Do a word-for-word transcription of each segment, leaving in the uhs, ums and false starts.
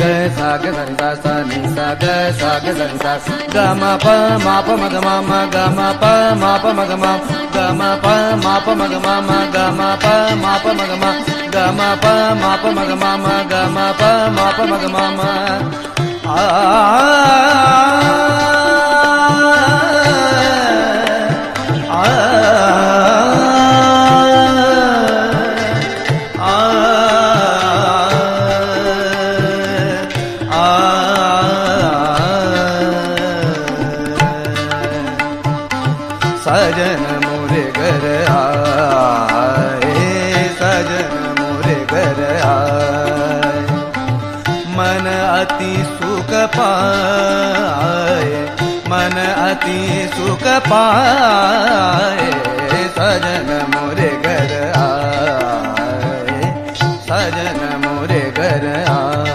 sa ga sa ni sa sa ni sa ga sa ga sa ni sa ga ma pa ma pa ma ga ma ma ga ma pa ma pa ma ga ma ga ma pa ma pa ma ga ma ma ga ma pa ma pa ma ga ma ga ma pa ma pa ma ga ma ma ga ma pa ma pa ma ga ma ma a सजन मोरे घर आए, सजन मोरे घर आए, मन अति सुख पाए, मन अति सुख पाए, सजन मोरे घर आए, सजन मोरे घर आए।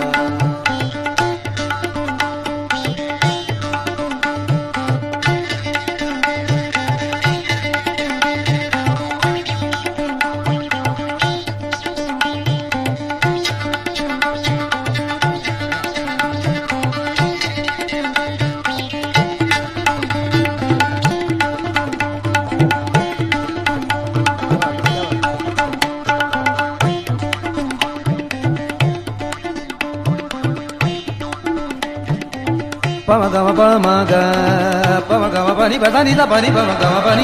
Pama gama pama ga pama gama pani pani da pani pama gama pani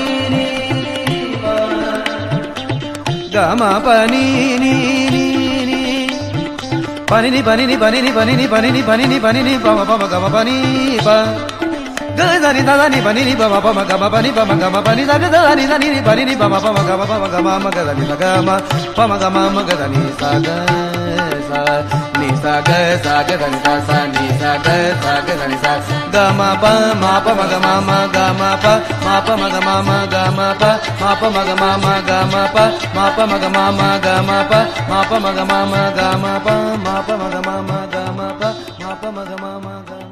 gama pani ni ni ni pani ni pani ni pani ni pani ni pani ni pani ni pani ni pama pama gama pani pa ga da ni da ni pani ni pama pama gama pani pama gama pani da ga da ni da ni pani ni pama pama gama pama gama ma ga da ni da gama pama gama ma ga da ni sa ga sa ni sa ga sa ga da ni sa sa ni sa ga sa ga da ni sa ga ma pa ma pa ma ga ma ma ga ma pa ma pa ma ga ma ma ga ma pa ma pa ma ga ma ma ga ma pa ma pa ma ga ma ma ga ma pa ma pa ma ga ma ma ga ma pa ma pa ma ga ma ma ga ma pa ma pa ma ga ma ma ga